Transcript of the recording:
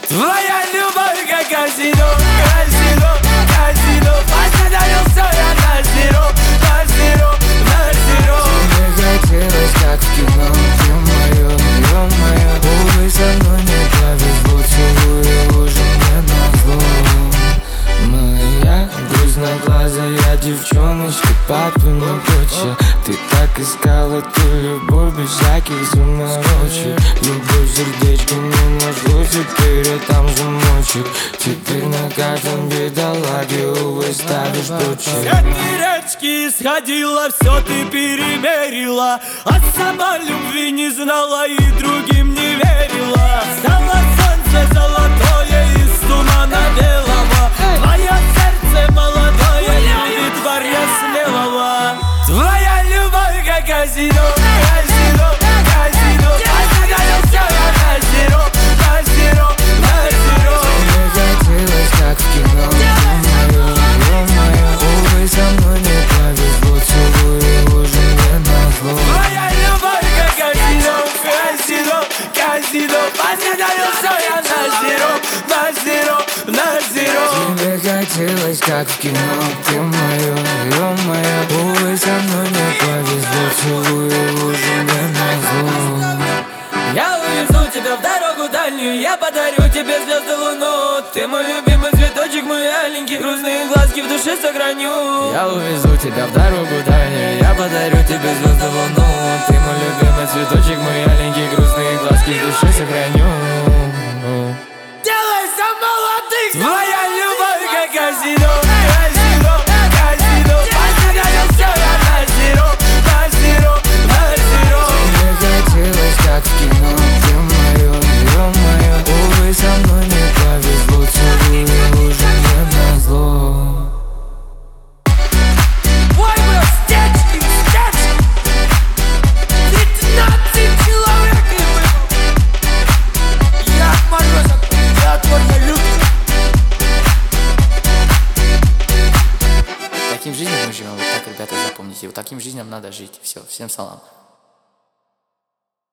Твоя любовь как казино, казино, казино. Остановился я на зеро, на зеро, на зеро. Тебе хотелось как в кино, ё-моё, ё-моё. Увы, со мной не повезло, целую уже мне назло. Моя грустноглазая девчоночка, папина дочь. Ты так искала ту любовь без всяких заморочек. Любовь сердечками нашло, теперь я там замочек. Теперь на каждом бедолаге, увы, ставишь точек. С этой речки сходила, все ты перемерила, а сама любви не знала и другим не верила. Стало солнце золотое из тумана белого. Твое сердце молодое любит парня смелого. Твоя любовь как казино, казино, казино. Остановился я на зеро, на зеро, на зеро. Тебе хотелось как в кино, ё-моё, ё-моё. Увы, со мной не повезло, целую уже мне назло. Твоя любовь как казино, казино, казино. Остановился я на зеро, на зеро, на зеро. Тебе хотелось как в кино, ё-моё, ё-моё. Увы, со мной не повезло, целую уже мне назло. Я увезу тебя в дорогу дальнюю, я подарю тебе звезды луну. Ты мой любимый цветочек, мой аленький, грустные глазки в душе сохраню. Я увезу тебя в дорогу дальнюю, я подарю тебе звезды луну. Ты мой любимый цветочек, мой аленький, грустные глазки в душе сохраню. Делайся молодых! Твоя любовь как казино, казино, казино. Остановился я на зеро, на зеро, на зеро. Тебе хотелось как в кино, ё-моё, ё-моё. Увы, со мной не повезло, целую уже мне назло. Ой, бро, стечки, стечки. 13 человек и я отморозок, я отморозок. Таким жизням мы живем, вот так, ребята, запомните. Вот таким жизням надо жить. Все, всем салам.